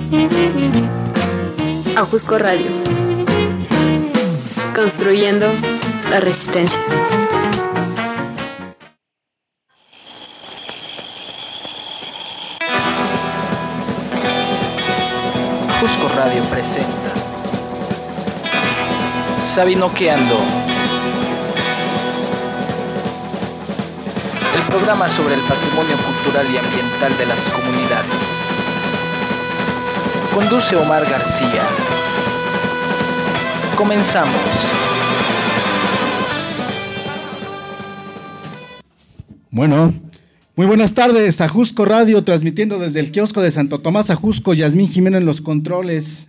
Ajusco Radio. Construyendo la resistencia. Ajusco Radio presenta Sabinoqueando, el programa sobre el patrimonio cultural y ambiental de las comunidades. Conduce Omar García. Comenzamos. Bueno, muy buenas tardes, Ajusco Radio, transmitiendo desde el kiosco de Santo Tomás Ajusco, Yasmín Jimeno en los controles.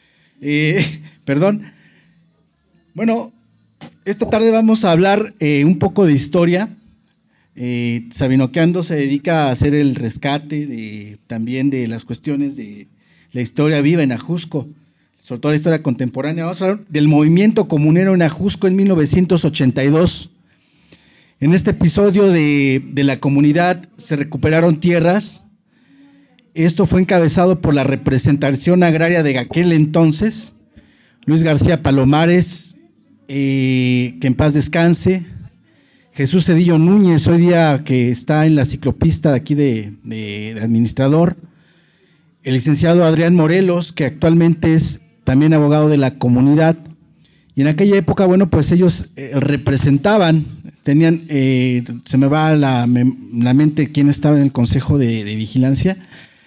Bueno, esta tarde vamos a hablar un poco de historia. Sabinoqueando se dedica a hacer el rescate también de las cuestiones de la historia viva en Ajusco, sobre todo la historia contemporánea. Vamos a hablar del movimiento comunero en Ajusco en 1982. En este episodio de la comunidad se recuperaron tierras. Esto fue encabezado por la representación agraria de aquel entonces, Luis García Palomares, que en paz descanse, Jesús Cedillo Núñez, hoy día que está en la ciclopista de aquí de administrador, el licenciado Adrián Morelos, que actualmente es también abogado de la comunidad, y en aquella época, bueno, pues ellos representaban, tenían, se me va a la mente quién estaba en el Consejo de Vigilancia,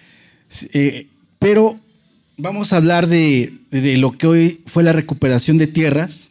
pero vamos a hablar de lo que hoy fue la recuperación de tierras,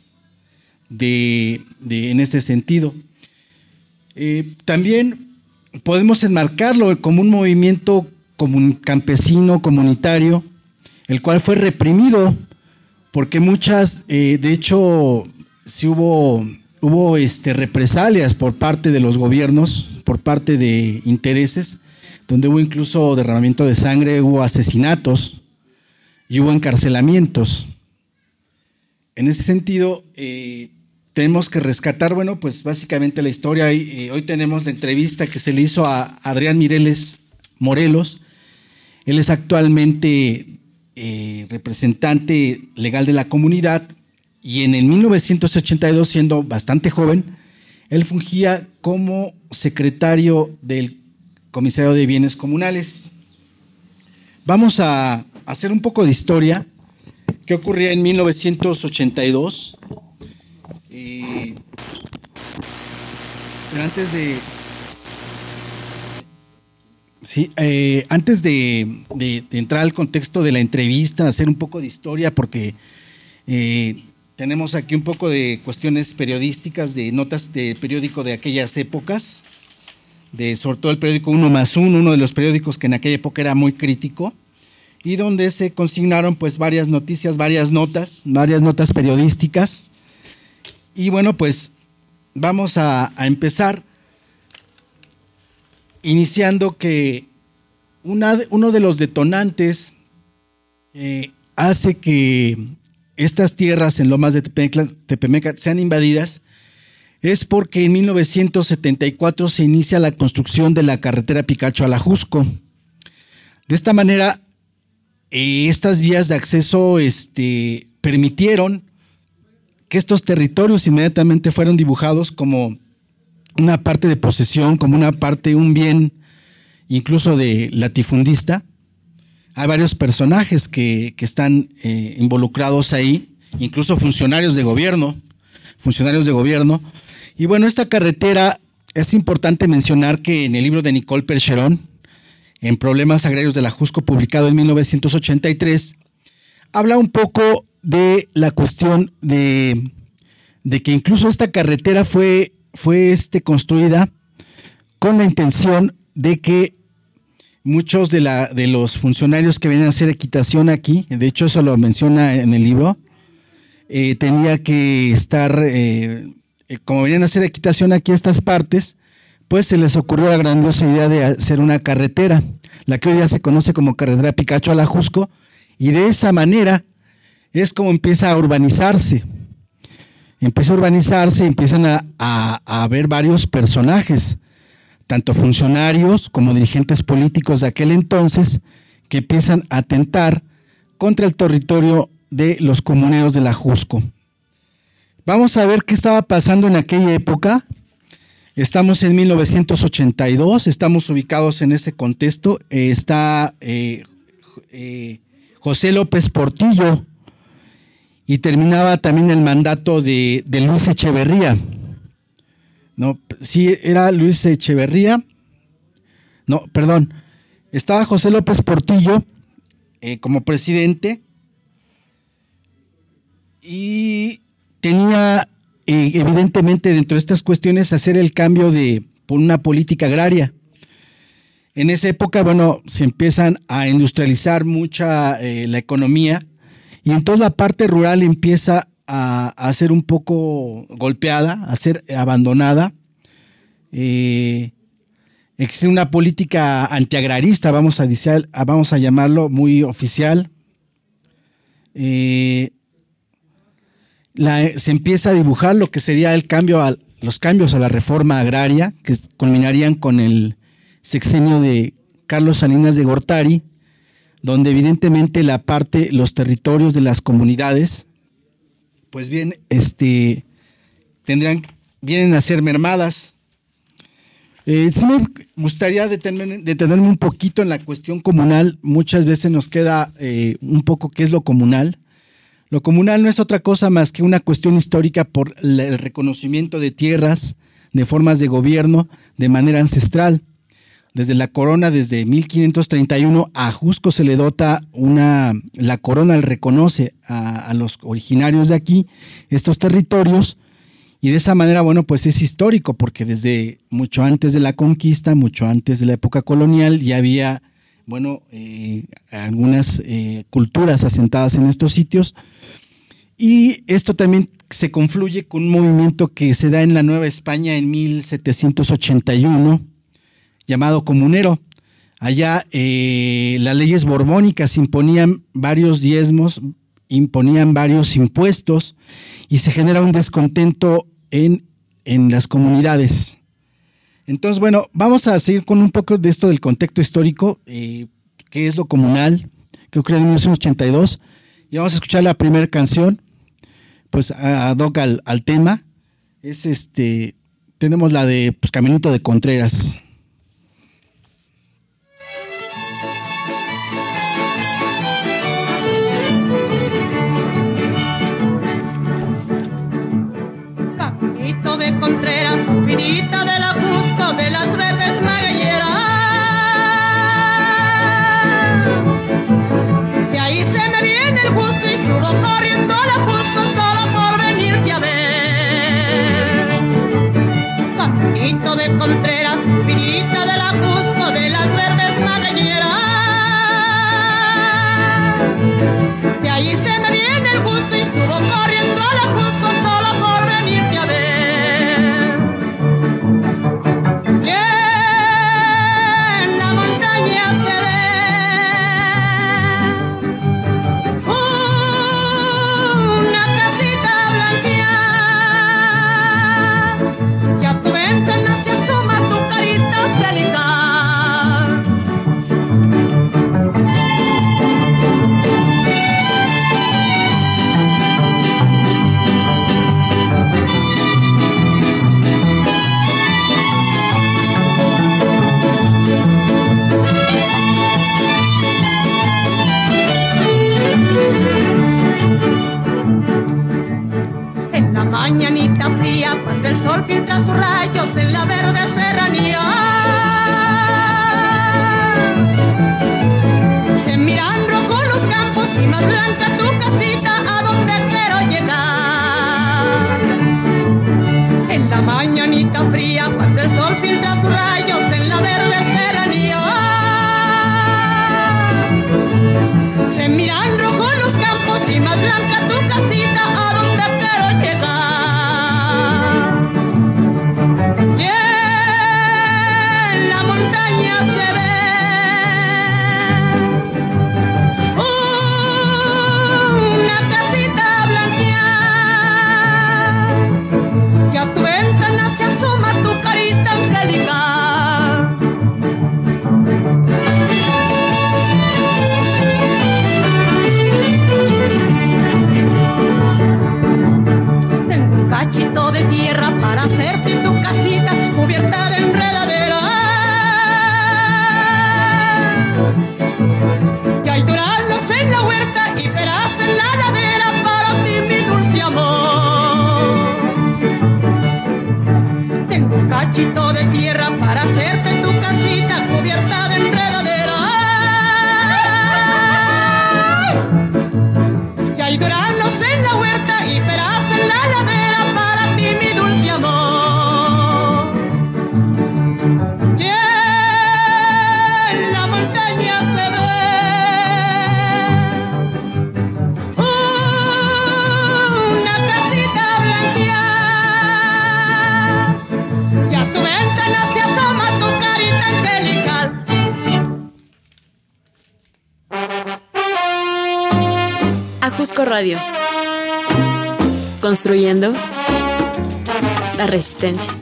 en este sentido. También podemos enmarcarlo como un movimiento campesino, comunitario, el cual fue reprimido, porque muchas, de hecho, sí hubo represalias por parte de los gobiernos, por parte de intereses, donde hubo incluso derramamiento de sangre, hubo asesinatos y hubo encarcelamientos. En ese sentido, tenemos que rescatar, bueno, pues básicamente la historia. Hoy tenemos la entrevista que se le hizo a Adrián Morelos. Él es actualmente representante legal de la comunidad y en el 1982, siendo bastante joven, él fungía como secretario del Comisariado de Bienes Comunales. Vamos a hacer un poco de historia. ¿Qué ocurría en 1982? Pero antes de entrar al contexto de la entrevista, hacer un poco de historia, porque tenemos aquí un poco de cuestiones periodísticas, de notas de periódico de aquellas épocas, sobre todo el periódico 1+1, uno de los periódicos que en aquella época era muy crítico, y donde se consignaron pues varias noticias, varias notas periodísticas. Y bueno, pues vamos a empezar iniciando que uno de los detonantes hace que estas tierras en Lomas de Tepemeca sean invadidas es porque en 1974 se inicia la construcción de la carretera Picacho al Ajusco. De esta manera, estas vías de acceso permitieron que estos territorios inmediatamente fueron dibujados como una parte de posesión, como una parte, un bien, incluso de latifundista. Hay varios personajes que están involucrados ahí, incluso funcionarios de gobierno. Y bueno, esta carretera, es importante mencionar que en el libro de Nicole Percheron, en Problemas Agrarios del Ajusco, publicado en 1983, habla un poco de la cuestión de que incluso esta carretera fue construida con la intención de que muchos de los funcionarios que venían a hacer equitación aquí, de hecho eso lo menciona en el libro, tenía que estar, como venían a hacer equitación aquí a estas partes, pues se les ocurrió la grandiosa idea de hacer una carretera, la que hoy ya se conoce como carretera Picacho al Ajusco, y de esa manera es como empieza a urbanizarse. Empiezan a haber varios personajes, tanto funcionarios como dirigentes políticos de aquel entonces, que empiezan a atentar contra el territorio de los comuneros de la Ajusco. Vamos a ver qué estaba pasando en aquella época. Estamos en 1982, estamos ubicados en ese contexto. Está José López Portillo y terminaba también el mandato de Luis Echeverría. No, sí, era Luis Echeverría. No, perdón. Estaba José López Portillo como presidente y tenía evidentemente dentro de estas cuestiones hacer el cambio por una política agraria. En esa época, bueno, se empiezan a industrializar mucha la economía y entonces la parte rural empieza a ser un poco golpeada, a ser abandonada. Existe una política antiagrarista, vamos a llamarlo, muy oficial. Se empieza a dibujar lo que sería los cambios a la reforma agraria, que culminarían con el sexenio de Carlos Salinas de Gortari, donde evidentemente los territorios de las comunidades, pues bien, vienen a ser mermadas. Sí me gustaría detenerme un poquito en la cuestión comunal. Muchas veces nos queda un poco qué es lo comunal. Lo comunal no es otra cosa más que una cuestión histórica por el reconocimiento de tierras, de formas de gobierno de manera ancestral. Desde la corona, desde 1531, a Ajusco se le dota la corona le reconoce a los originarios de aquí estos territorios, y de esa manera, bueno, pues es histórico, porque desde mucho antes de la conquista, mucho antes de la época colonial, ya había, bueno, algunas culturas asentadas en estos sitios, y esto también se confluye con un movimiento que se da en la Nueva España en 1781, llamado comunero. Allá las leyes borbónicas imponían varios diezmos, imponían varios impuestos y se genera un descontento en las comunidades. Entonces, bueno, vamos a seguir con un poco de esto del contexto histórico, qué es lo comunal, que ocurrió en 1982, y vamos a escuchar la primera canción, pues ad hoc al tema. Tenemos la de Caminito de Contreras. Caminito de Contreras, vinita de la Ajusco, de las verdes magueyeras. De ahí se me viene el gusto y subo corriendo a la Ajusco solo por venirte a ver. Caminito de Contreras, vinita de la Ajusco, de las verdes magueyeras. De ahí se me viene el gusto y subo corriendo a la Ajusco solo por venirte a ver. Que en la montaña se ve una casita blanqueada y a tu ventana se asoma tu carita angelical. En la mañanita fría, cuando el sol filtra sus rayos en la verde serranía, se miran rojos los campos y más blanca tu casita, a donde quiero llegar. En la mañanita fría, cuando el sol filtra sus rayos en la verde serranía, se miran rojos los campos y más blanca tu casita, a donde quiero llegar. Y en la montaña se ve una casita blanqueada y a tu ventana se asoma tu carita angelical. cachito de tierra para hacerte tu casita cubierta de enredadera. Ya hay granos en la huerta y peras en la ladera para ti, mi dulce amor. Ya en la montaña se ve una casita blanqueada y a tu ventana se asoma tu carita angelical. Ajusco Radio. Construyendo la resistencia.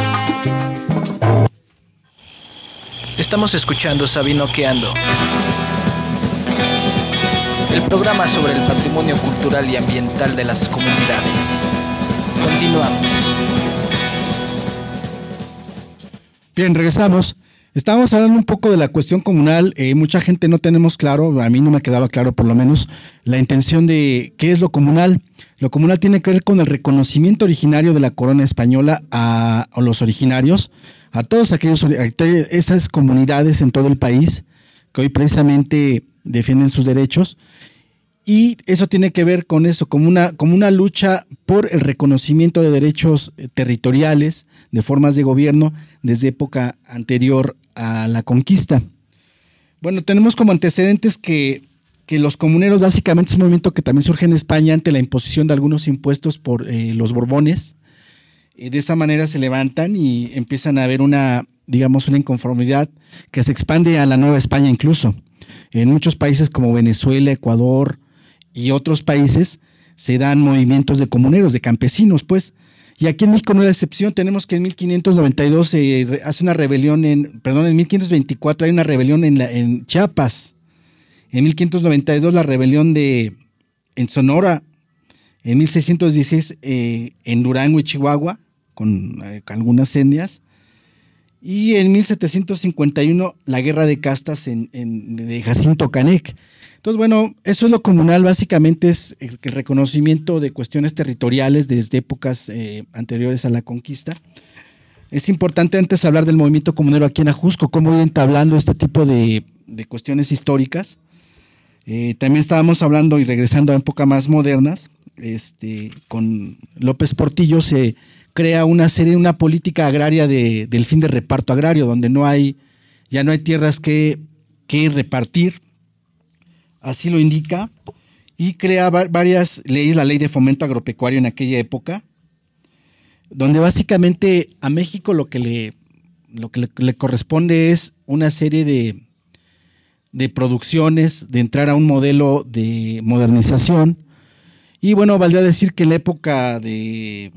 Estamos escuchando Sabinoqueando, el programa sobre el patrimonio cultural y ambiental de las comunidades. Continuamos. Bien, regresamos. Estábamos hablando un poco de la cuestión comunal. Mucha gente no tenemos claro, a mí no me quedaba claro por lo menos, la intención de qué es lo comunal. Lo comunal tiene que ver con el reconocimiento originario de la corona española a los originarios, a todos aquellos, esas comunidades en todo el país que hoy precisamente defienden sus derechos. Y eso tiene que ver con eso, como una lucha por el reconocimiento de derechos territoriales, de formas de gobierno desde época anterior a la conquista. Bueno, tenemos como antecedentes que los comuneros básicamente es un movimiento que también surge en España ante la imposición de algunos impuestos por los Borbones. De esa manera se levantan y empiezan a haber una inconformidad que se expande a la Nueva España incluso. En muchos países como Venezuela, Ecuador y otros países se dan movimientos de comuneros, de campesinos, pues. Y aquí en México no es la excepción. Tenemos que en 1592 se hace una rebelión en 1524 hay una rebelión en Chiapas. En 1592 la rebelión en Sonora. En 1616 en Durango y Chihuahua, con algunas etnias. Y en 1751 la guerra de castas de Jacinto Canec. Entonces, bueno, eso es lo comunal, básicamente es el reconocimiento de cuestiones territoriales desde épocas anteriores a la conquista. Es importante antes hablar del movimiento comunero aquí en Ajusco, cómo ir entablando este tipo de cuestiones históricas. También estábamos hablando y regresando a épocas más modernas, con López Portillo se crea una política agraria del fin de reparto agrario, donde ya no hay tierras que repartir. Así lo indica, y crea varias leyes, la ley de fomento agropecuario en aquella época, donde básicamente a México lo que le corresponde es una serie de producciones, de entrar a un modelo de modernización. Y bueno, valdría decir que en la época de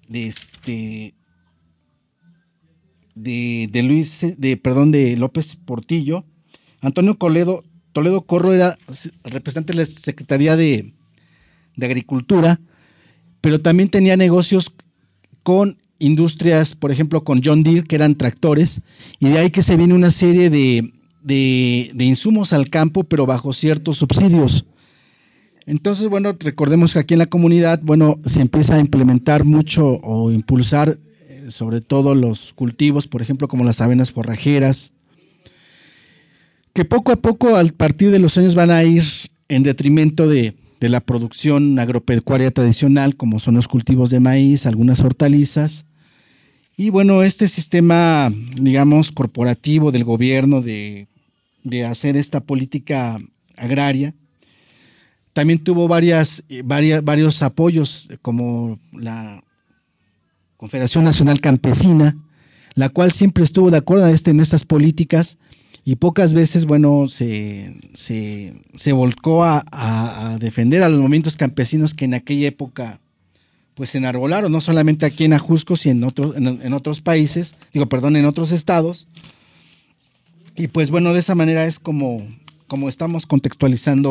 López Portillo, Antonio Toledo Corro era representante de la Secretaría de Agricultura, pero también tenía negocios con industrias, por ejemplo, con John Deere, que eran tractores, y de ahí que se viene una serie de insumos al campo, pero bajo ciertos subsidios. Entonces, bueno, recordemos que aquí en la comunidad, bueno, se empieza a implementar mucho o impulsar sobre todo los cultivos, por ejemplo, como las avenas forrajeras, que poco a poco, a partir de los años, van a ir en detrimento de la producción agropecuaria tradicional, como son los cultivos de maíz, algunas hortalizas. Y bueno, este sistema, digamos, corporativo del gobierno de hacer esta política agraria, también tuvo varios apoyos, como la Confederación Nacional Campesina, la cual siempre estuvo de acuerdo en estas políticas, y pocas veces, bueno, se volcó a defender a los movimientos campesinos que en aquella época pues se enarbolaron, no solamente aquí en Ajusco, sino en otros países, en otros estados. Y pues bueno, de esa manera es como estamos contextualizando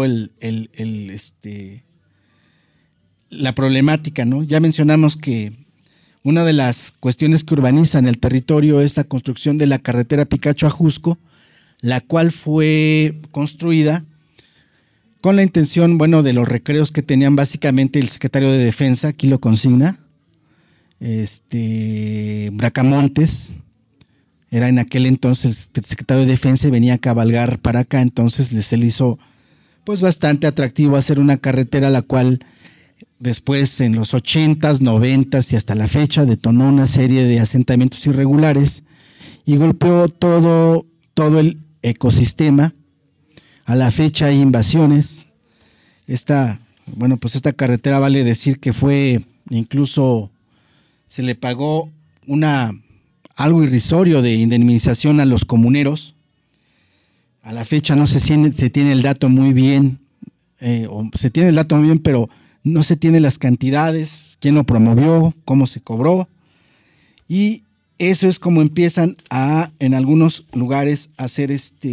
la problemática, ¿no? Ya mencionamos que una de las cuestiones que urbanizan el territorio es la construcción de la carretera Picacho-Ajusco, la cual fue construida con la intención, bueno, de los recreos que tenían básicamente el secretario de Defensa, aquí lo consigna, Bracamontes, era en aquel entonces el secretario de Defensa y venía a cabalgar para acá, entonces se le hizo pues bastante atractivo hacer una carretera, la cual después en los 80s, 90s y hasta la fecha detonó una serie de asentamientos irregulares y golpeó todo el ecosistema. A la fecha hay invasiones. Esta carretera vale decir que fue, incluso se le pagó algo irrisorio de indemnización a los comuneros. A la fecha no se tiene el dato muy bien, pero no se tiene las cantidades, quién lo promovió, cómo se cobró, y eso es como empiezan en algunos lugares a hacer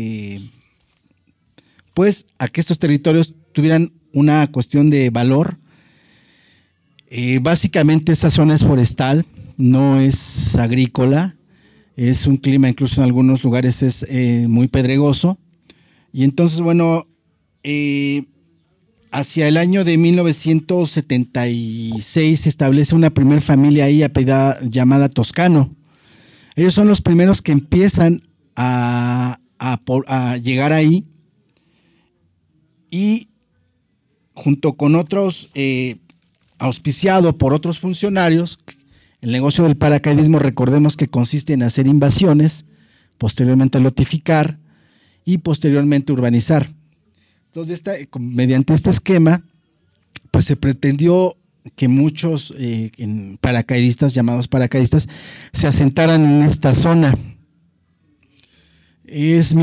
pues a que estos territorios tuvieran una cuestión de valor. Básicamente esa zona es forestal, no es agrícola, es un clima, incluso en algunos lugares es muy pedregoso, y entonces hacia el año de 1976 se establece una primer familia ahí llamada Toscano. Ellos son los primeros que empiezan a llegar ahí, y junto con otros, auspiciado por otros funcionarios. El negocio del paracaidismo, recordemos que consiste en hacer invasiones, posteriormente lotificar y posteriormente urbanizar. Entonces, mediante este esquema, pues se pretendió que muchos paracaidistas, llamados paracaidistas, se asentaran en esta zona. Es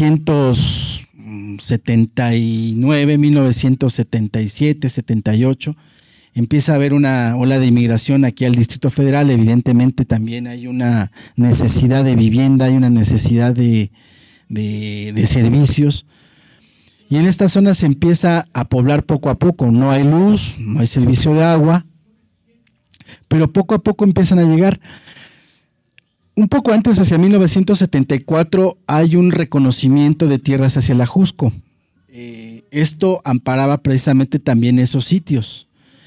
1979, 1977, 78, empieza a haber una ola de inmigración aquí al Distrito Federal. Evidentemente también hay una necesidad de vivienda, hay una necesidad de servicios. Y en esta zona se empieza a poblar poco a poco. No hay luz, no hay servicio de agua, pero poco a poco empiezan a llegar. Un poco antes, hacia 1974, hay un reconocimiento de tierras hacia el Ajusco. Esto amparaba precisamente también esos sitios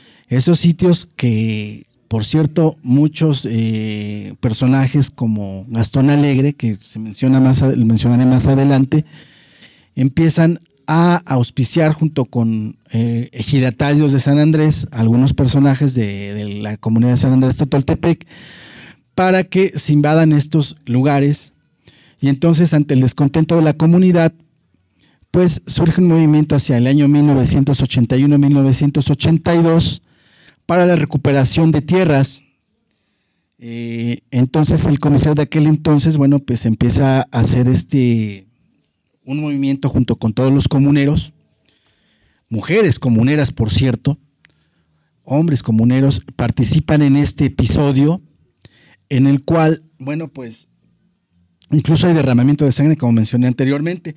que, por cierto, muchos personajes como Gastón Alegre, que mencionaré más adelante, empiezan a auspiciar junto con ejidatarios de San Andrés, algunos personajes de la comunidad de San Andrés Totoltepec, para que se invadan estos lugares. Y entonces, ante el descontento de la comunidad, pues surge un movimiento hacia el año 1981-1982 para la recuperación de tierras. Entonces el comisario de aquel entonces, pues empieza a hacer un movimiento junto con todos los comuneros, mujeres comuneras, por cierto, hombres comuneros, participan en este episodio en el cual, pues incluso hay derramamiento de sangre, como mencioné anteriormente.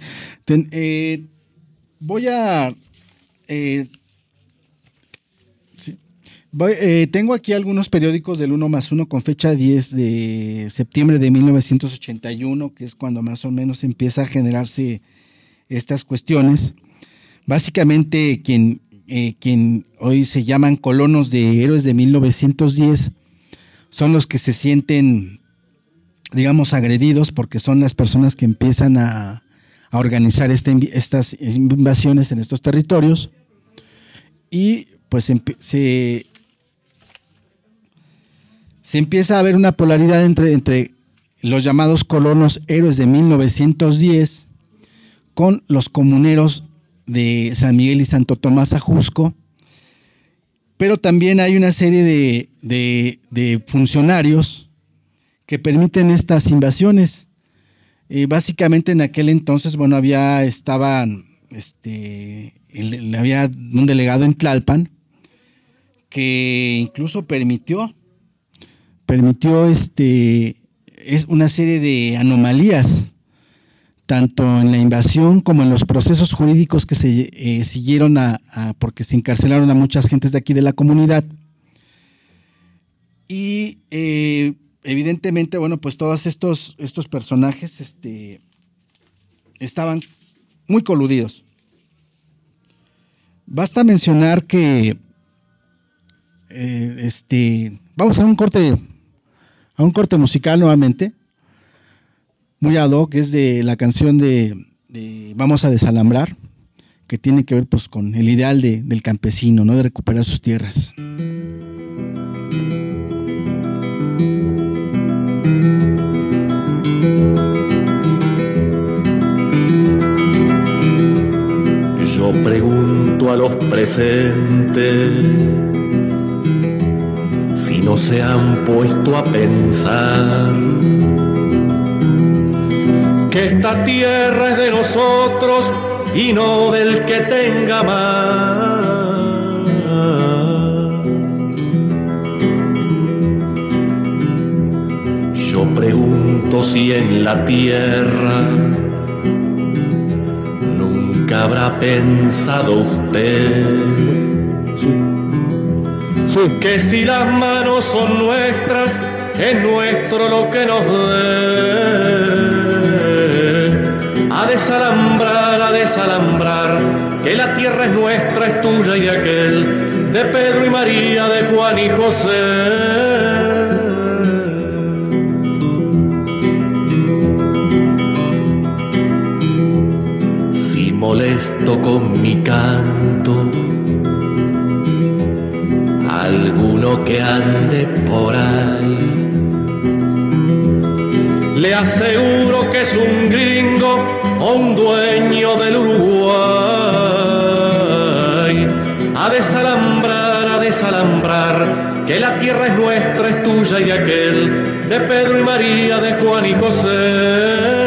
Tengo aquí algunos periódicos del 1+1 con fecha 10 de septiembre de 1981, que es cuando más o menos empieza a generarse estas cuestiones. Básicamente quien hoy se llaman colonos de héroes de 1910 son los que se sienten, digamos, agredidos, porque son las personas que empiezan a organizar estas invasiones en estos territorios, y pues se empieza a ver una polaridad entre los llamados colonos héroes de 1910 con los comuneros de San Miguel y Santo Tomás Ajusco, pero también hay una serie de funcionarios que permiten estas invasiones. Básicamente en aquel entonces, había un delegado en Tlalpan que incluso permitió es una serie de anomalías, tanto en la invasión como en los procesos jurídicos que se siguieron porque se encarcelaron a muchas gentes de aquí de la comunidad. Y evidentemente, pues todos estos personajes estaban muy coludidos. Basta mencionar que vamos a un corte musical nuevamente, muy ad hoc, es de la canción de Vamos a desalambrar, que tiene que ver pues con el ideal del campesino, ¿no? De recuperar sus tierras. Yo pregunto a los presentes si no se han puesto a pensar que esta tierra es de nosotros y no del que tenga más. Yo pregunto si en la tierra nunca habrá pensado usted que si las manos son nuestras, es nuestro lo que nos dé. A desalambrar, que la tierra es nuestra, es tuya y de aquel, de Pedro y María, de Juan y José. Si molesto con mi canto alguno que ande por ahí, le aseguro que es un gringo o un dueño del Uruguay. A desalambrar, que la tierra es nuestra, es tuya y de aquel, de Pedro y María, de Juan y José.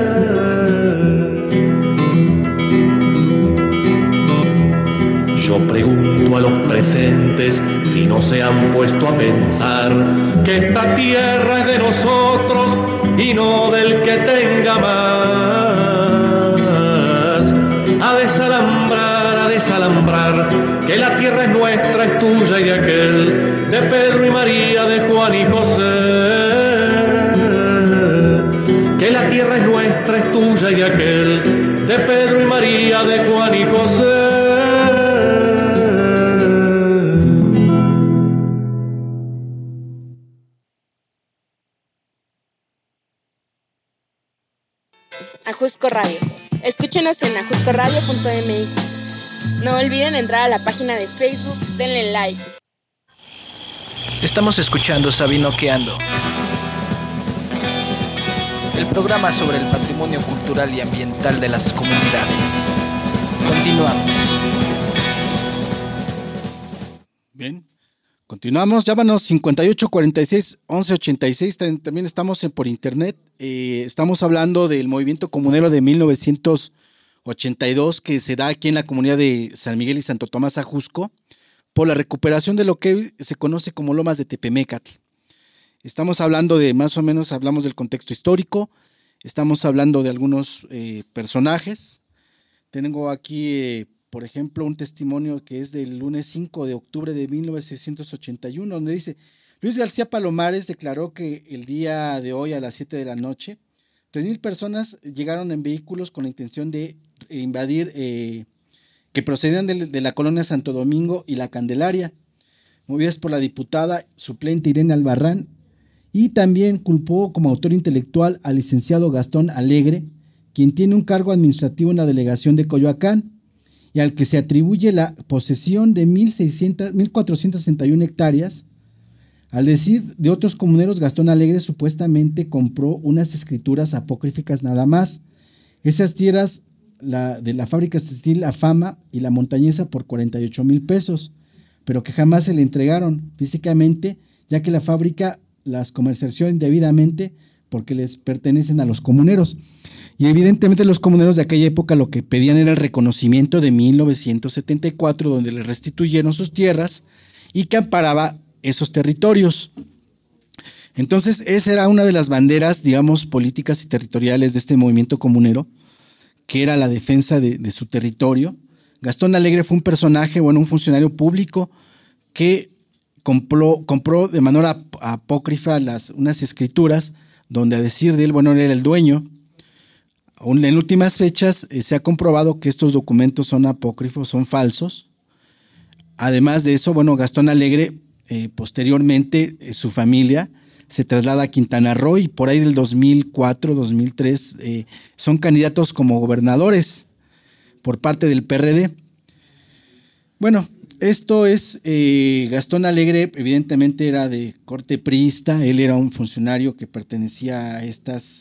Yo pregunto a los presentes si no se han puesto a pensar que esta tierra es de nosotros y no del que tenga más. A desalambrar, que la tierra es nuestra, es tuya y de aquel, de Pedro y María, de Juan y José. Que la tierra es nuestra, es tuya y de aquel, de Pedro y María, de Juan y José. Ajusco Radio. Escúchenos en ajuscoradio.mx. No olviden entrar a la página de Facebook, denle like. Estamos escuchando Sabinoqueando, el programa sobre el patrimonio cultural y ambiental de las comunidades. Continuamos. Bien, continuamos. Llámanos 58 46 11 86. También estamos por internet. Estamos hablando del movimiento comunero de 1982 que se da aquí en la comunidad de San Miguel y Santo Tomás Ajusco por la recuperación de lo que se conoce como Lomas de Tepemécatl. Estamos hablando de, más o menos, hablamos del contexto histórico, estamos hablando de algunos personajes. Tengo aquí, por ejemplo, un testimonio que es del lunes 5 de octubre de 1981, donde dice: Luis García Palomares declaró que el día de hoy a las 7 de la noche, 3,000 personas llegaron en vehículos con la intención de invadir, que procedían de la colonia Santo Domingo y La Candelaria, movidas por la diputada suplente Irene Albarrán, y también culpó como autor intelectual al licenciado Gastón Alegre, quien tiene un cargo administrativo en la delegación de Coyoacán, y al que se atribuye la posesión de 1,461 hectáreas. Al decir de otros comuneros, Gastón Alegre supuestamente compró unas escrituras apócrifas nada más. Esas tierras de la fábrica textil La Fama y La Montañesa por 48,000 pesos, pero que jamás se le entregaron físicamente, ya que la fábrica las comercializó indebidamente porque les pertenecen a los comuneros. Y evidentemente los comuneros de aquella época lo que pedían era el reconocimiento de 1974, donde les restituyeron sus tierras y que amparaba esos territorios. Entonces, esa era una de las banderas, digamos, políticas y territoriales de este movimiento comunero, que era la defensa de su territorio. Gastón Alegre fue un personaje, un funcionario público que compró de manera apócrifa unas escrituras donde, a decir de él, era el dueño. En últimas fechas se ha comprobado que estos documentos son apócrifos, son falsos. Además de eso, Gastón Alegre posteriormente su familia se traslada a Quintana Roo y por ahí del 2004, 2003 son candidatos como gobernadores por parte del PRD. Bueno, esto es Gastón Alegre, evidentemente era de corte priista, él era un funcionario que pertenecía a estos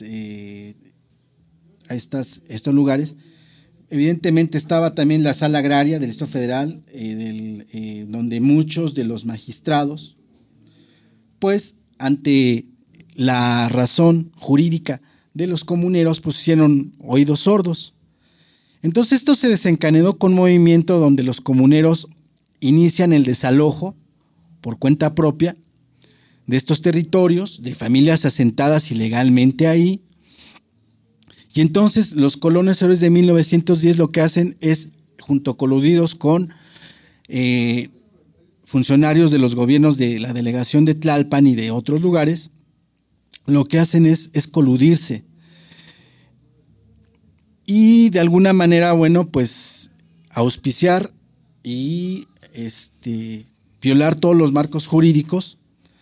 lugares. Evidentemente estaba también la sala agraria del Distrito Federal, donde muchos de los magistrados, pues ante la razón jurídica de los comuneros, pues hicieron oídos sordos. Entonces esto se desencadenó con un movimiento donde los comuneros inician el desalojo por cuenta propia de estos territorios, de familias asentadas ilegalmente ahí. Y entonces los colonos héroes de 1910 lo que hacen es, junto coludidos con funcionarios de los gobiernos de la delegación de Tlalpan y de otros lugares, lo que hacen es coludirse. Y de alguna manera, bueno, pues auspiciar y violar todos los marcos jurídicos.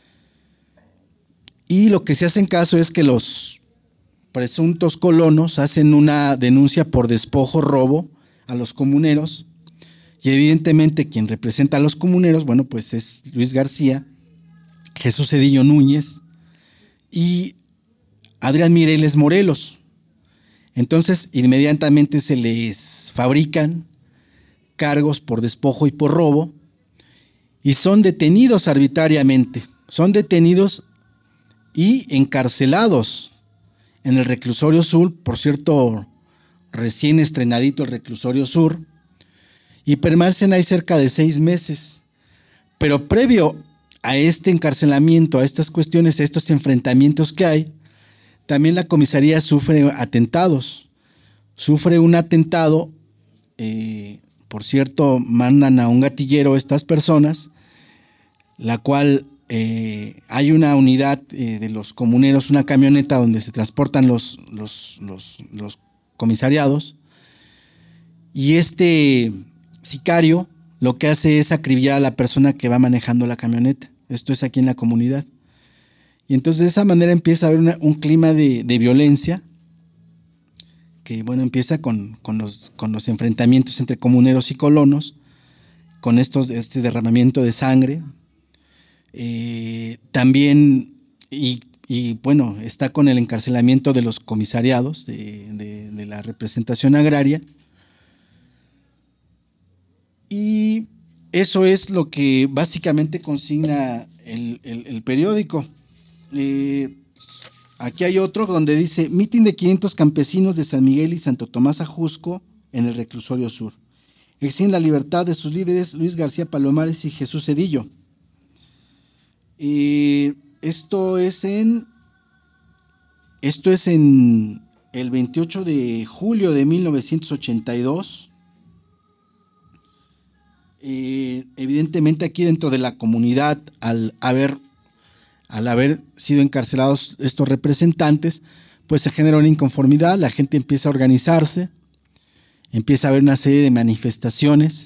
Y lo que se hace en caso es que los presuntos colonos hacen una denuncia por despojo, robo a los comuneros, y evidentemente quien representa a los comuneros, bueno, pues es Luis García, Jesús Cedillo Núñez y Adrián Mireles Morelos. Entonces inmediatamente se les fabrican cargos por despojo y por robo y son detenidos arbitrariamente, son detenidos y encarcelados en el Reclusorio Sur, por cierto, recién estrenadito el Reclusorio Sur, y permanecen ahí cerca de 6 meses. Pero previo a este encarcelamiento, a estas cuestiones, a estos enfrentamientos que hay, también la comisaría sufre atentados. Sufre un atentado, por cierto, mandan a un gatillero estas personas, la cual hay una unidad de los comuneros, una camioneta donde se transportan los comisariados, y este sicario lo que hace es acribillar a la persona que va manejando la camioneta. Esto es aquí en la comunidad. Y entonces de esa manera empieza a haber un clima de violencia que, bueno, empieza con los enfrentamientos entre comuneros y colonos, con este derramamiento de sangre. También, y bueno, está con el encarcelamiento de los comisariados de la representación agraria. Y eso es lo que básicamente consigna el periódico. Aquí hay otro donde dice: mitin de 500 campesinos de San Miguel y Santo Tomás Ajusco en el Reclusorio Sur. Exigen la libertad de sus líderes Luis García Palomares y Jesús Cedillo. Esto es en el 28 de julio de 1982. Evidentemente aquí dentro de la comunidad, al haber sido encarcelados estos representantes, pues se genera una inconformidad, la gente empieza a organizarse, empieza a haber una serie de manifestaciones,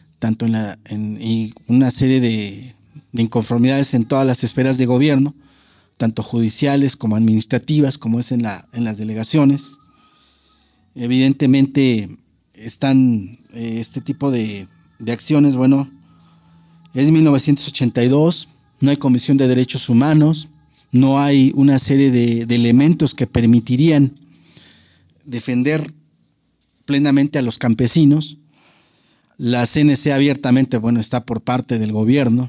y una serie de inconformidades en todas las esferas de gobierno, tanto judiciales como administrativas, como es en las delegaciones. Evidentemente están este tipo de acciones. Bueno, es 1982, no hay Comisión de Derechos Humanos, no hay una serie de elementos que permitirían defender plenamente a los campesinos. La CNC abiertamente, bueno, está por parte del gobierno.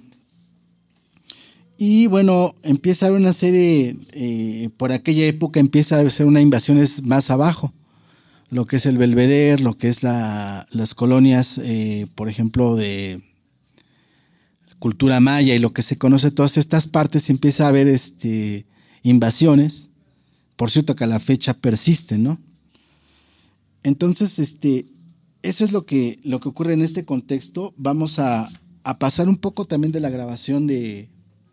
Y bueno, empieza a haber una serie, por aquella época empieza a hacer unas invasiones más abajo, lo que es el Belvedere, lo que es las colonias, por ejemplo, de cultura maya y lo que se conoce, todas estas partes, empieza a haber invasiones, por cierto que a la fecha persisten, ¿no? Entonces, eso es lo que ocurre en este contexto. Vamos a pasar un poco también de la grabación de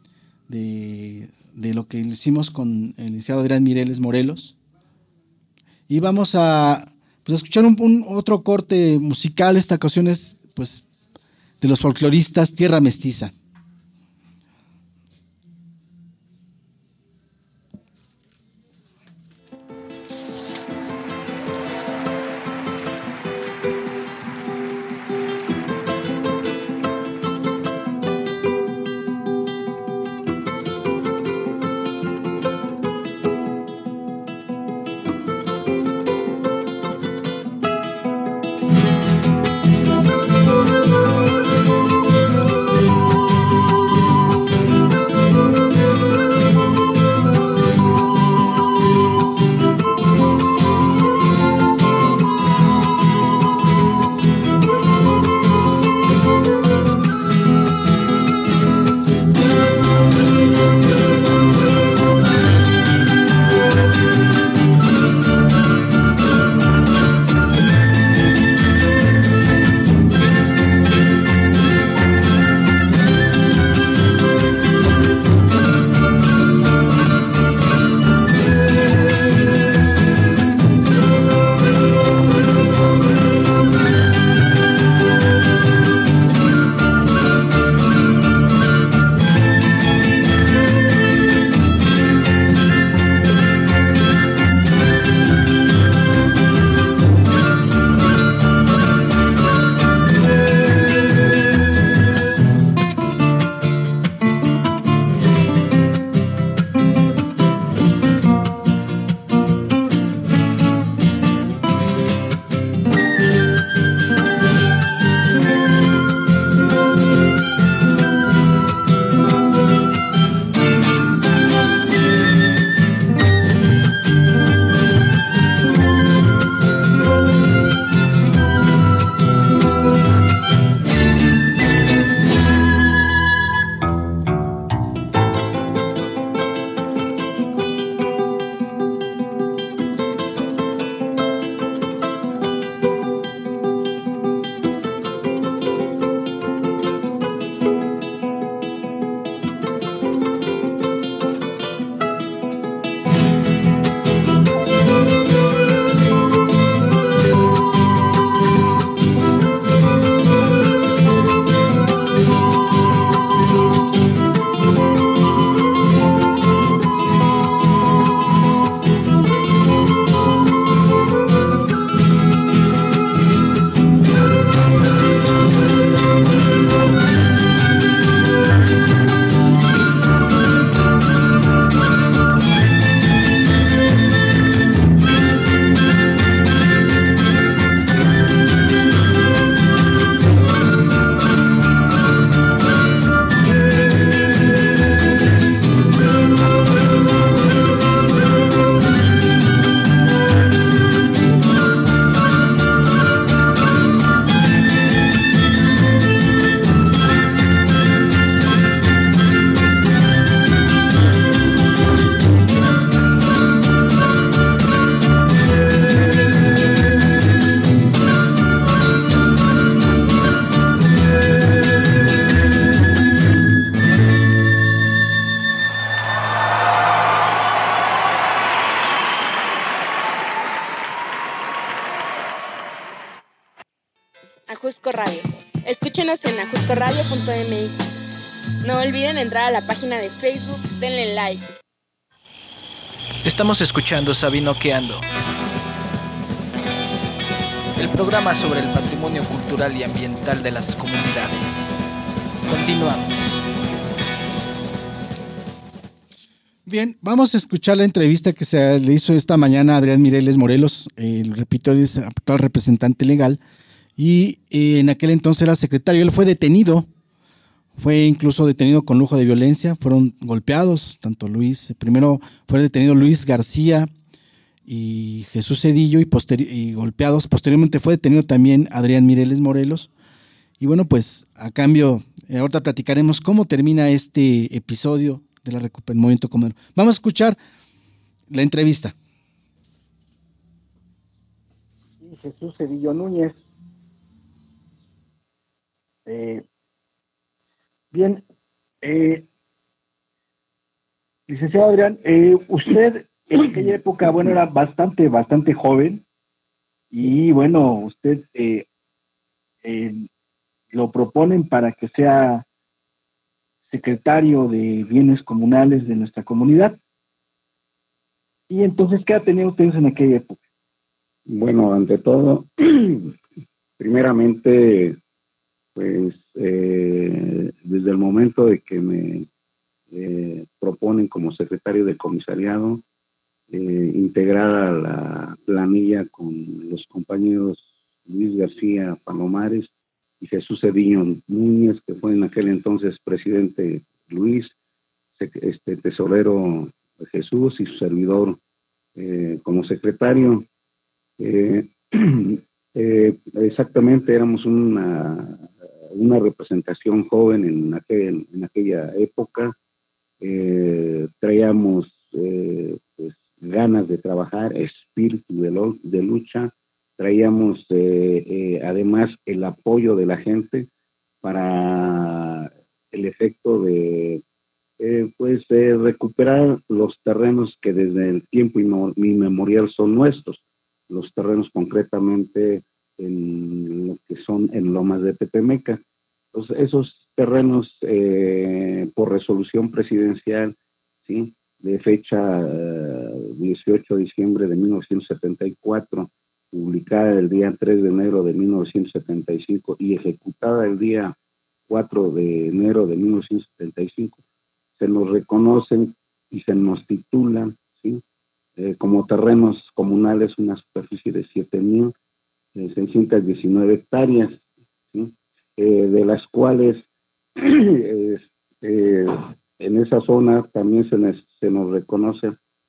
lo que hicimos con el licenciado Adrián Mireles Morelos. Y vamos a escuchar otro corte musical. Esta ocasión es, pues, de los folcloristas Tierra Mestiza. Ajusco Radio. Escúchenos en ajuscoradio.mx. No olviden entrar a la página de Facebook, denle like. Estamos escuchando Sabinoqueando, el programa sobre el patrimonio cultural y ambiental de las comunidades. Continuamos. Bien, vamos a escuchar la entrevista que se le hizo esta mañana a Adrián Mireles Morelos, repito, él es actual representante legal y en aquel entonces era secretario. Él fue detenido, fue incluso detenido con lujo de violencia, fueron golpeados, tanto primero fue detenido Luis García y Jesús Cedillo y golpeados, posteriormente fue detenido también Adrián Mireles Morelos. Y bueno, pues a cambio, ahorita platicaremos cómo termina este episodio de la recuperación movimiento comunero. Vamos a escuchar la entrevista. Jesús Cedillo Núñez. Bien, licenciado Adrián, usted en aquella época, bueno, era bastante joven y bueno, usted lo proponen para que sea secretario de Bienes Comunales de nuestra comunidad. Y entonces, ¿qué ha tenido ustedes en aquella época? Bueno, ante todo, primeramente, pues desde el momento de que me proponen como secretario de comisariado, integrar a la planilla con los compañeros Luis García Palomares y Jesús Cedillo Núñez, que fue en aquel entonces presidente Luis, tesorero Jesús y su servidor como secretario. Exactamente éramos una representación joven en aquella época. Traíamos pues, ganas de trabajar, espíritu de lucha. Traíamos además el apoyo de la gente para el efecto de recuperar los terrenos que desde el tiempo inmemorial son nuestros, los terrenos concretamente en lo que son en Lomas de Tepemeca. Entonces, esos terrenos por resolución presidencial, ¿sí?, de fecha 18 de diciembre de 1974, publicada el día 3 de enero de 1975 y ejecutada el día 4 de enero de 1975, se nos reconocen y se nos titulan, ¿sí?, como terrenos comunales, una superficie de 7.619 hectáreas, ¿sí?, de las cuales en esa zona también se nos reconoce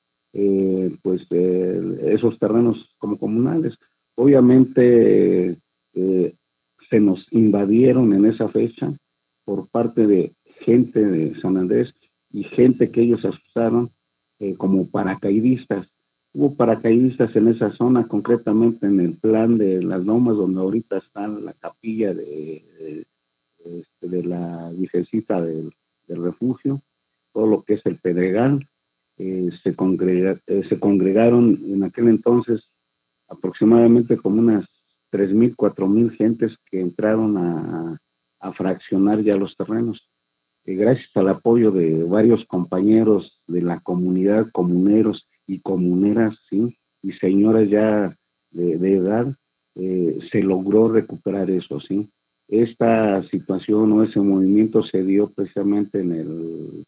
esos terrenos como comunales. Obviamente se nos invadieron en esa fecha por parte de gente de San Andrés y gente que ellos asustaron como paracaidistas. Hubo paracaidistas en esa zona, concretamente en el plan de las Lomas, donde ahorita está la capilla de la Virgencita del refugio, todo lo que es el Pedregal. Se congregaron en aquel entonces aproximadamente como unas 3.000, 4.000 gentes que entraron a fraccionar ya los terrenos. Gracias al apoyo de varios compañeros de la comunidad, comuneros y comuneras, ¿sí?, y señoras ya de edad, se logró recuperar eso, ¿sí? Esta situación o ese movimiento se dio precisamente en el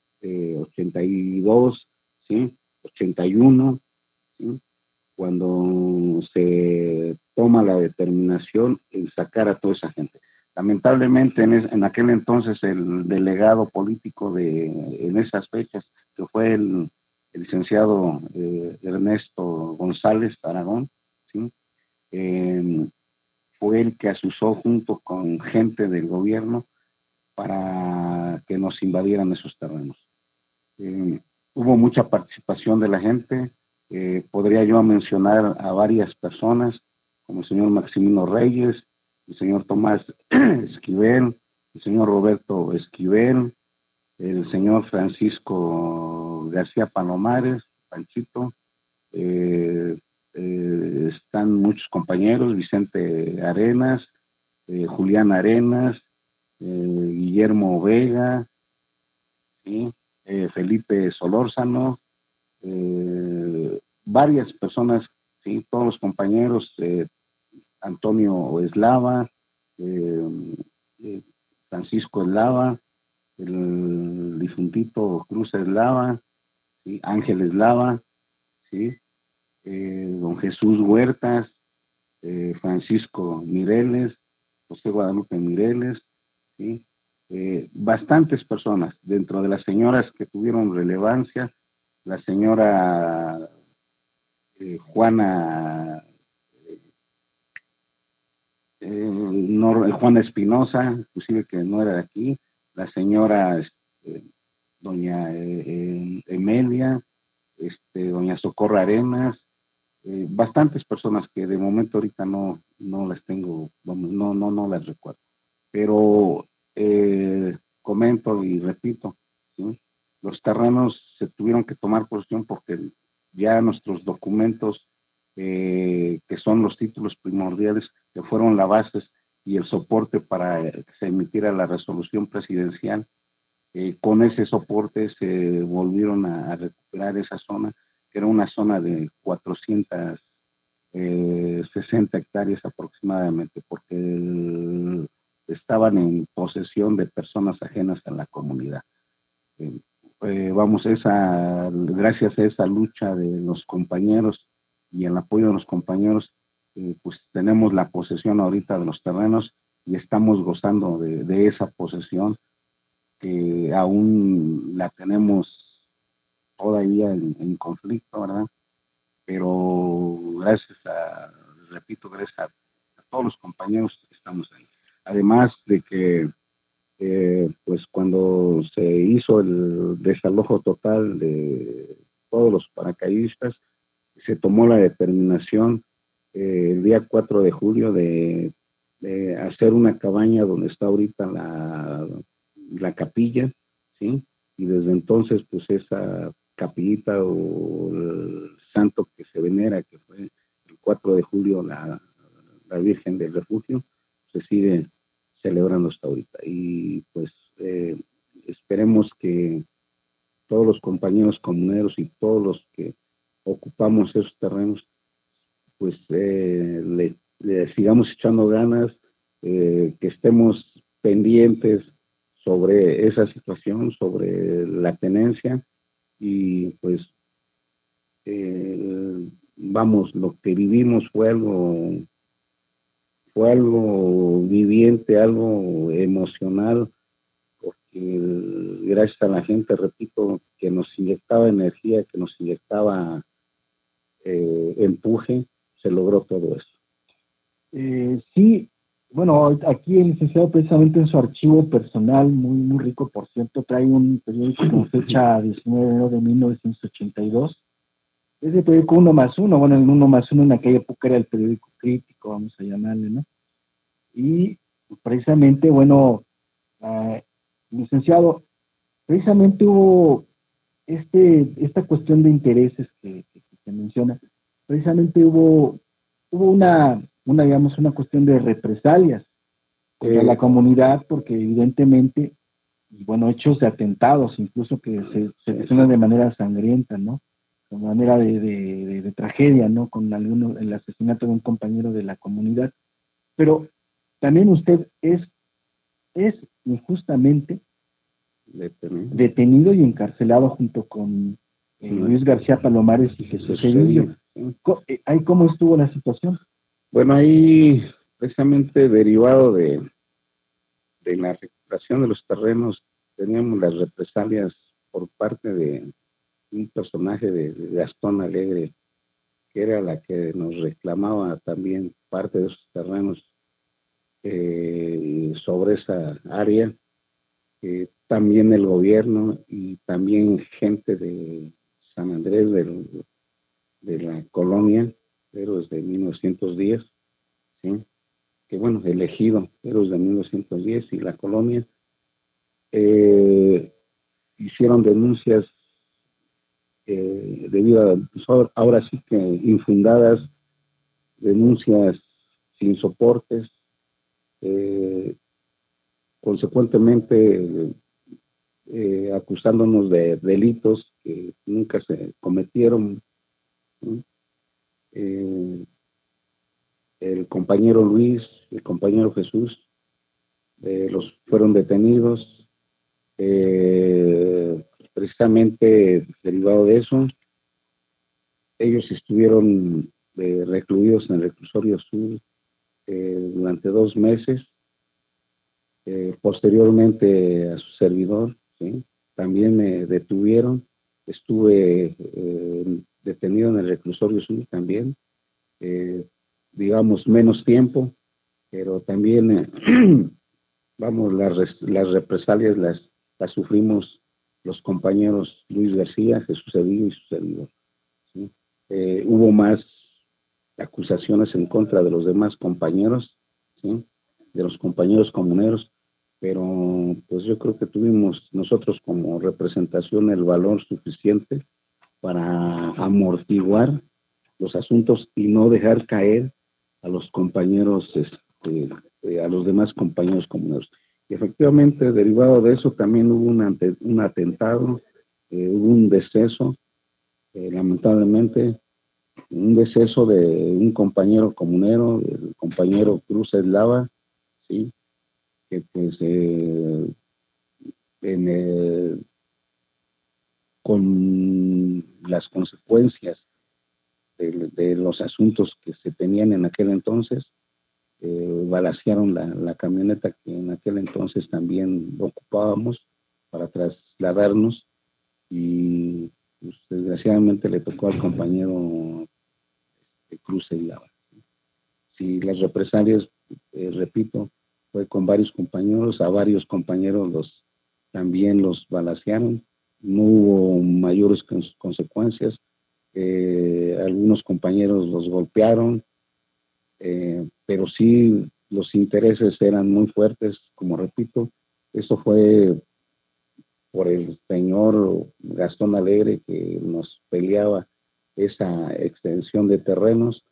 82, ¿sí?, 81, ¿sí?, cuando se toma la determinación en sacar a toda esa gente. Lamentablemente en aquel entonces el delegado político en esas fechas, que fue el licenciado Ernesto González Aragón, ¿sí?, fue el que asusó junto con gente del gobierno para que nos invadieran esos terrenos. Hubo mucha participación de la gente. Podría yo mencionar a varias personas, como el señor Maximino Reyes, el señor Tomás Esquivel, el señor Roberto Esquivel, el señor Francisco García Palomares, Panchito, están muchos compañeros, Vicente Arenas, Julián Arenas, Guillermo Vega, ¿sí? Felipe Solórzano, varias personas, ¿sí? Todos los compañeros, Antonio Eslava, Francisco Eslava, el difuntito Cruz Eslava, ¿sí? Ángel Eslava, ¿sí? Don Jesús Huertas, Francisco Mireles, José Guadalupe Mireles, ¿sí? Bastantes personas, dentro de las señoras que tuvieron relevancia, la señora Juana Juana Espinosa, inclusive que no era de aquí, la señora doña Emelia, doña Socorro Arenas, bastantes personas que de momento ahorita no las tengo, no las recuerdo. Pero comento y repito, ¿sí? Los terrenos se tuvieron que tomar posesión porque ya nuestros documentos, que son los títulos primordiales, que fueron la base y el soporte para que se emitiera la resolución presidencial, con ese soporte se volvieron a recuperar esa zona, que era una zona de 460 hectáreas aproximadamente, porque estaban en posesión de personas ajenas a la comunidad. Gracias a esa lucha de los compañeros y el apoyo de los compañeros, pues tenemos la posesión ahorita de los terrenos y estamos gozando de esa posesión, que aún la tenemos todavía en conflicto, ¿verdad? Pero gracias a todos los compañeros que estamos ahí. Además de que pues cuando se hizo el desalojo total de todos los paracaidistas, se tomó la determinación el día 4 de julio de hacer una cabaña donde está ahorita la capilla, ¿sí? Y desde entonces, pues esa capillita o el santo que se venera, que fue el 4 de julio la Virgen del Refugio, se sigue celebrando hasta ahorita. Y pues esperemos que todos los compañeros comuneros y todos los que ocupamos esos terrenos, pues le sigamos echando ganas, que estemos pendientes sobre esa situación, sobre la tenencia, y pues vamos, lo que vivimos fue algo viviente, algo emocional, porque gracias a la gente, repito, que nos inyectaba energía, que nos inyectaba empuje, se logró todo eso. Sí, bueno, aquí el licenciado precisamente en su archivo personal, muy rico, por cierto, trae un periódico con fecha 19 de enero de 1982. Es el periódico 1+1, bueno, el 1+1 en aquella época era el periódico crítico, vamos a llamarle, ¿no? Y precisamente, bueno, licenciado, precisamente hubo esta cuestión de intereses que menciona, precisamente hubo una digamos, una cuestión de represalias contra la comunidad, porque evidentemente, y bueno, hechos de atentados, incluso que se mencionan de manera sangrienta, ¿no? De manera de tragedia, ¿no? Con el asesinato de un compañero de la comunidad. Pero también usted es injustamente detenido y encarcelado junto con Luis García Palomares y Jesús Cedillo. ¿Ahí cómo estuvo la situación? Bueno, ahí precisamente derivado de la recuperación de los terrenos, teníamos las represalias por parte de un personaje de Gastón Alegre, que era la que nos reclamaba también parte de esos terrenos sobre esa área. También el gobierno y también gente de San Andrés, de la colonia Héroes de 1910, ¿sí? Que bueno, elegido Héroes de 1910 y la colonia, hicieron denuncias debido a, ahora sí que infundadas, denuncias sin soportes, consecuentemente acusándonos de delitos que nunca se cometieron, ¿no? El compañero Luis, el compañero Jesús, los fueron detenidos. Precisamente derivado de eso, ellos estuvieron recluidos en el reclusorio sur durante 2 meses. Posteriormente a su servidor, ¿sí? También me detuvieron. Estuve detenido en el reclusorio sur también, digamos menos tiempo, pero también vamos, las represalias las sufrimos los compañeros Luis García, Jesús Cedillo y su servidor, ¿sí? Hubo más acusaciones en contra de los demás compañeros, ¿sí? De los compañeros comuneros, pero pues yo creo que tuvimos nosotros como representación el valor suficiente para amortiguar los asuntos y no dejar caer a los compañeros, a los demás compañeros comuneros. Y efectivamente, derivado de eso, también hubo un atentado, hubo un deceso, lamentablemente, un deceso de un compañero comunero, el compañero Cruz Eslava, ¿sí? Que pues con las consecuencias de los asuntos que se tenían en aquel entonces, balacearon la camioneta que en aquel entonces también ocupábamos para trasladarnos, y pues, desgraciadamente le tocó al compañero Cruz Eslava. Sí, las represalias, repito, fue con varios compañeros, a varios compañeros también los balacearon, no hubo mayores consecuencias, algunos compañeros los golpearon, pero sí los intereses eran muy fuertes, como repito, eso fue por el señor Gastón Alegre, que nos peleaba esa extensión de terrenos,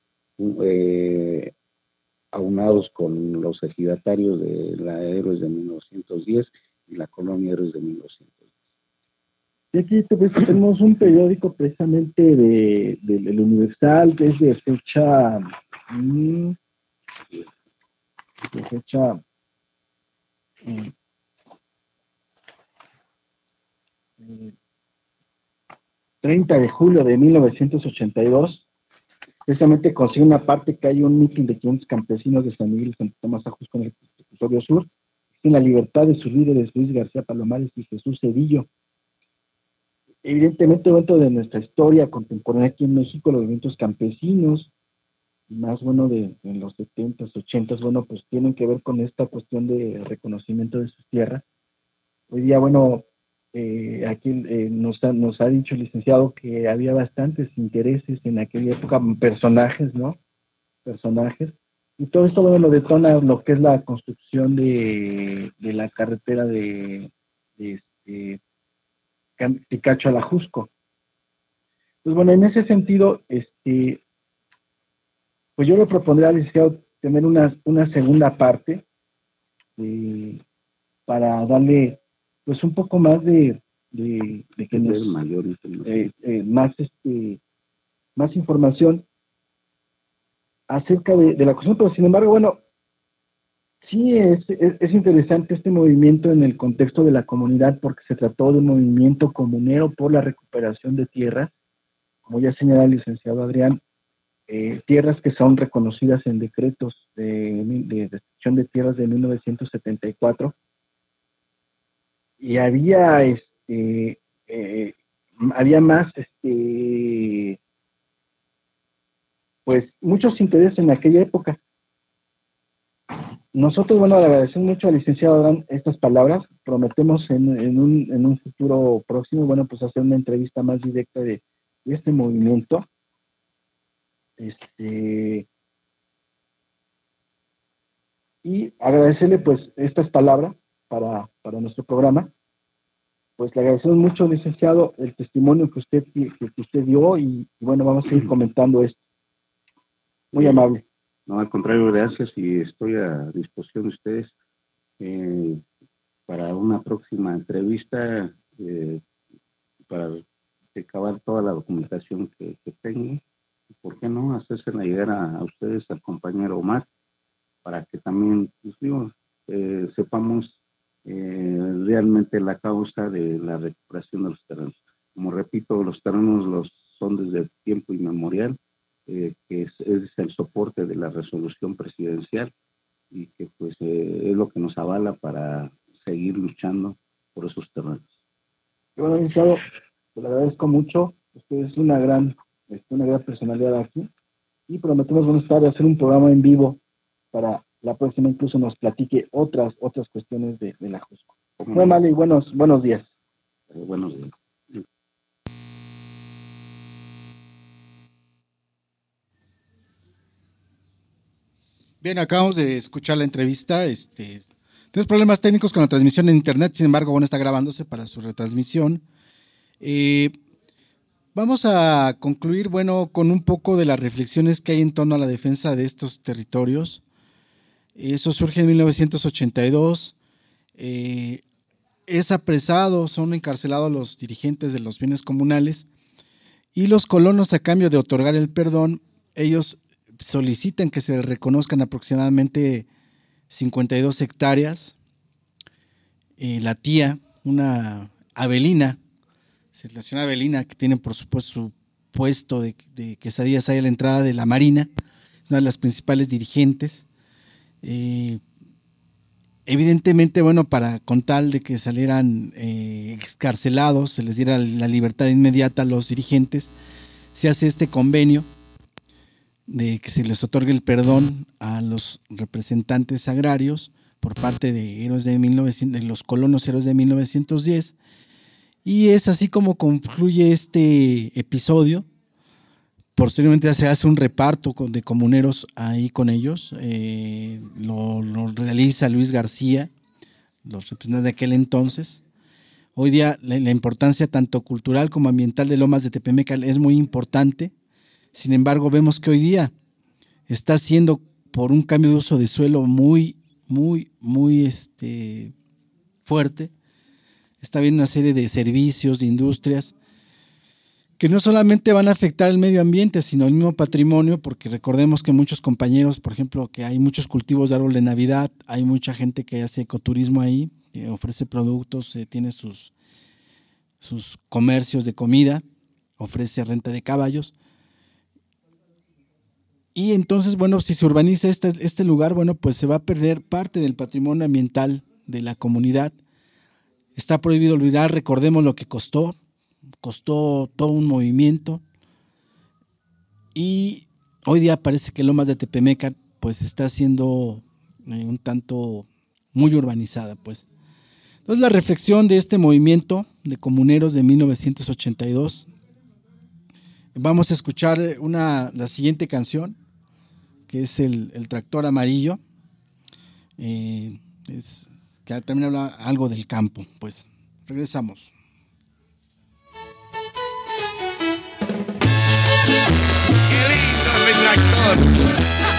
aunados con los ejidatarios de la Héroes de 1910 y la colonia Héroes de 1910. Y aquí tenemos un periódico precisamente del Universal, que es de fecha 30 de julio de 1982. Precisamente consigue una parte que hay un mitin de 500 campesinos de San Miguel y Santo Tomás Ajusco en el reclusorio sur, en la libertad de sus líderes Luis García Palomares y Jesús Cedillo. Evidentemente, dentro de nuestra historia contemporánea aquí en México, los movimientos campesinos, más de los 70s, 80s, pues tienen que ver con esta cuestión de reconocimiento de sus tierras. Hoy día, aquí nos ha dicho el licenciado que había bastantes intereses en aquella época, personajes, y todo esto, lo detona lo que es la construcción de la carretera de Picacho a la Jusco. Pues en ese sentido, pues yo le propondría al licenciado tener una segunda parte para darle pues un poco más de que nos mayor más información acerca de la cuestión, pero sin embargo, sí es interesante este movimiento en el contexto de la comunidad, porque se trató de un movimiento comunero por la recuperación de tierras, como ya señala el licenciado Adrián, tierras que son reconocidas en decretos de restricción de tierras de 1974, y había más pues muchos intereses en aquella época. Nosotros, le agradecemos mucho al licenciado Adrián estas palabras. Prometemos en un futuro próximo, pues hacer una entrevista más directa de este movimiento. Y agradecerle pues estas palabras para nuestro programa. Pues le agradecemos mucho, licenciado, el testimonio que usted dio, y vamos a ir comentando esto. Muy amable. No, al contrario, gracias, y estoy a disposición de ustedes para una próxima entrevista, para recabar toda la documentación que tengo. ¿Por qué no hacérsela llegar a ustedes, al compañero Omar, para que también, pues, digo, sepamos realmente la causa de la recuperación de los terrenos? Como repito, los terrenos son desde tiempo inmemorial, que es el soporte de la resolución presidencial, y que pues es lo que nos avala para seguir luchando por esos terrenos. Bueno, licenciado, le agradezco mucho. Usted es una gran personalidad aquí, y prometemos buenas tardes hacer un programa en vivo para la próxima, incluso nos platique otras cuestiones de la Ajusco. Muy amable y buenos días. Buenos días. Bien, acabamos de escuchar la entrevista. Tenemos problemas técnicos con la transmisión en internet, sin embargo, bueno, está grabándose para su retransmisión. Vamos a concluir, bueno, con un poco de las reflexiones que hay en torno a la defensa de estos territorios. Eso surge en 1982. Es apresado, son encarcelados los dirigentes de los bienes comunales, y los colonos, a cambio de otorgar el perdón, ellos solicitan que se les reconozcan aproximadamente 52 hectáreas. La tía, una Avelina, la señora Avelina, que tiene por supuesto su puesto de quesadillas ahí a la entrada de la Marina, una de las principales dirigentes. Evidentemente, bueno, con tal de que salieran excarcelados, se les diera la libertad inmediata a los dirigentes, se hace este convenio de que se les otorgue el perdón a los representantes agrarios por parte de héroes de los colonos héroes de 1910, y es así como concluye este episodio. Posteriormente se hace un reparto de comuneros ahí con ellos, lo realiza Luis García, los representantes de aquel entonces. Hoy día la importancia tanto cultural como ambiental de Lomas de Tepemeca es muy importante. Sin embargo, vemos que hoy día está siendo, por un cambio de uso de suelo muy fuerte, está habiendo una serie de servicios, de industrias, que no solamente van a afectar el medio ambiente, sino el mismo patrimonio, porque recordemos que muchos compañeros, por ejemplo, que hay muchos cultivos de árbol de Navidad, hay mucha gente que hace ecoturismo ahí, que ofrece productos, tiene sus comercios de comida, ofrece renta de caballos. Y entonces, bueno, si se urbaniza este lugar, bueno, pues se va a perder parte del patrimonio ambiental de la comunidad. Está prohibido olvidar, recordemos lo que costó todo un movimiento, y hoy día parece que Lomas de Tepemeca pues está siendo un tanto muy urbanizada, pues. Entonces, la reflexión de este movimiento de comuneros de 1982, vamos a escuchar la siguiente canción, que es el Tractor Amarillo, que también habla algo del campo. Pues regresamos. ¡Qué lindo mi tractor!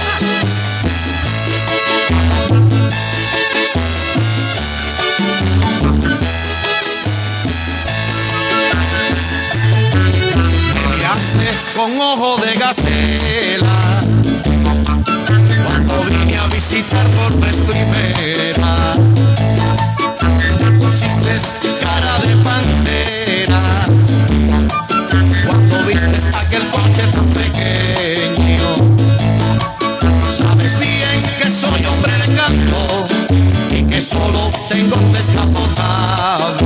Me miraste con ojo de gacela cuando vine a visitar por vez primera. Me pusiste cara de pantera cuando vistes aquel coche tan pequeño. Sabes bien que soy hombre de campo y que solo tengo un descapotable.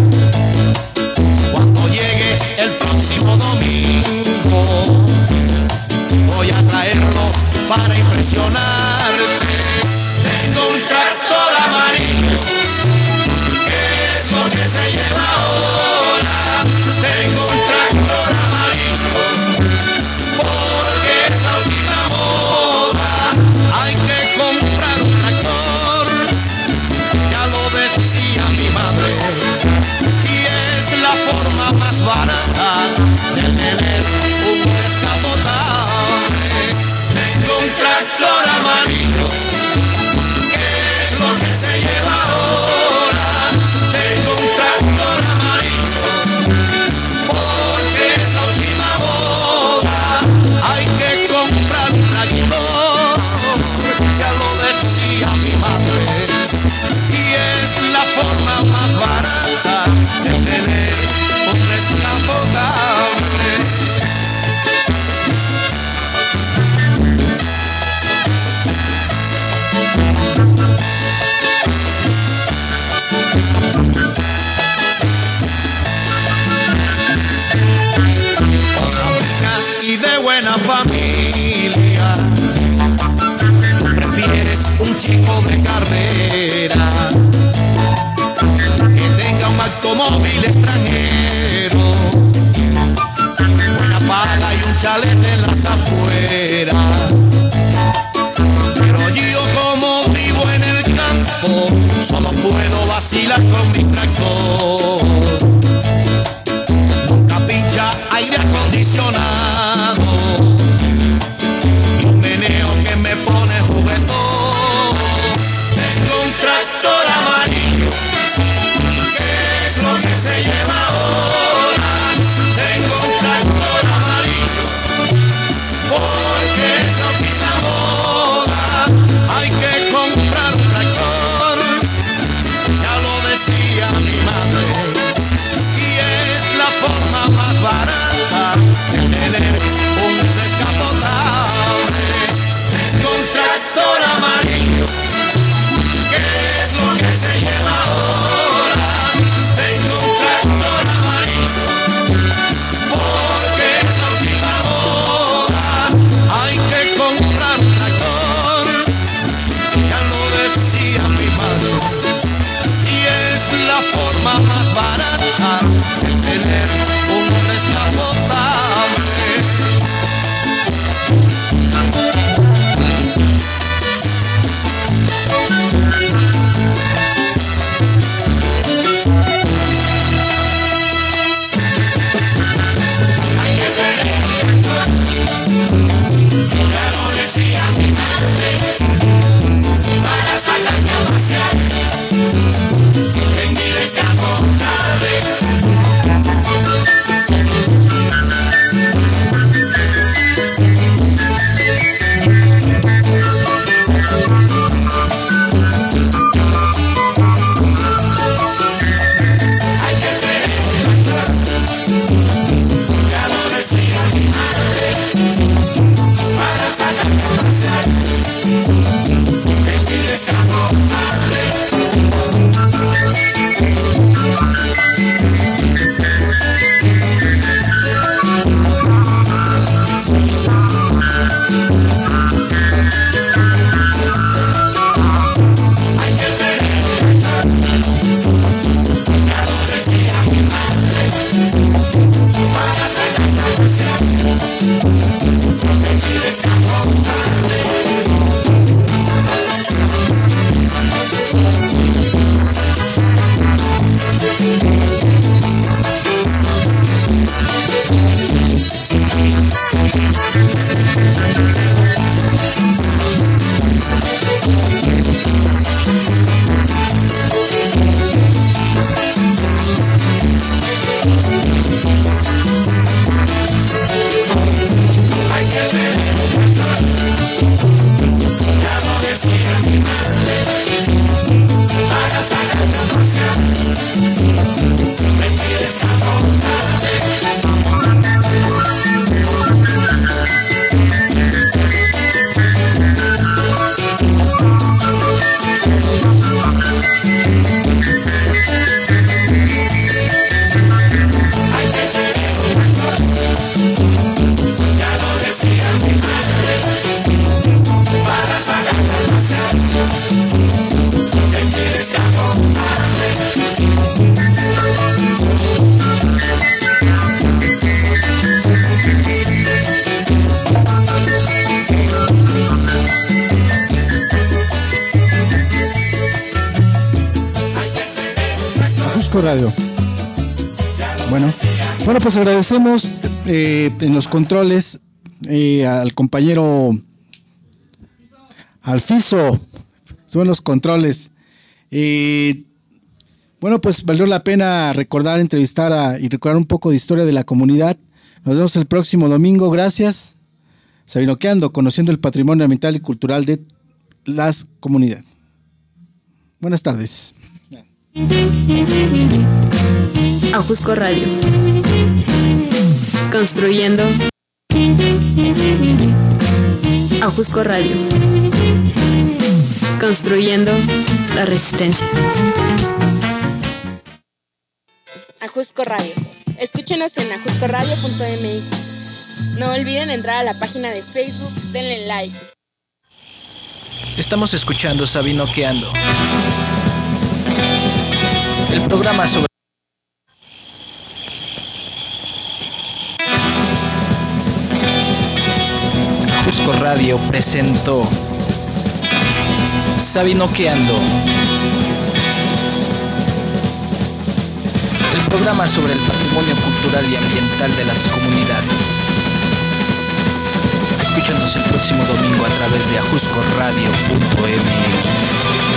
Cuando llegue el próximo domingo voy a traerlo para impresionarte. Tengo un tractor amarillo, que es lo que se lleva ahora. Tengo un tractor amarillo, porque es la última moda. Hay que comprar un tractor, ya lo decía mi madre. cualquiera que tenga un automóvil extranjero, buena paga y un chalet en las afueras. Pero yo como vivo en el campo, solo puedo vacilar con mi tractor. Nunca pincha aire acondicionado y un meneo que me pone juguetón. Tengo un tractor amarillo, ¿qué es lo que se lleva ahora? Tengo un tractor amarillo, porque es lo que está moda. Hay que comprar un tractor, ya lo decía mi madre, y es la forma más barata de tener un descapotable. Tengo un tractor amarillo, ¿qué es lo que se lleva ahora? Tengo un tractor amarillo, porque es la última moda. Hay que comprar un tractor, ya lo decía mi madre, y es la forma más barata de tener un descapotable. Ya lo decía mi madre, para sacarme a pasear en mi descapotable. Hay que tener un tractor, ya lo decía mi madre, para sacarme a pasear en mi descapotable. Hay que tener un tractor, ya lo decía mi madre, para sacarme a pasear en mi descapotable. Hay que tener un tractor, ya lo decía mi madre, para sacarme a pasear en mi descapotable. Hay que tener un tractor, ya lo decía mi madre, para sacarme a pasear en mi descapotable. Ajusco Radio. Bueno, pues agradecemos en los controles al compañero Alfiso, estuvo en los controles. Bueno, pues valió la pena recordar, entrevistar y recordar un poco de historia de la comunidad. Nos vemos el próximo domingo. Gracias. Sabinoqueando, conociendo el patrimonio ambiental y cultural de las comunidades. Buenas tardes. Ajusco Radio. Construyendo. Ajusco Radio. Construyendo la resistencia. Ajusco Radio. Escúchenos en ajuscoradio.mx. No olviden entrar a la página de Facebook, denle like. Estamos escuchando Sabinoqueando, el programa sobre Ajusco Radio presentó Sabinoqueando, el programa sobre el patrimonio cultural y ambiental de las comunidades. Escúchanos el próximo domingo a través de ajuscoradio.mx.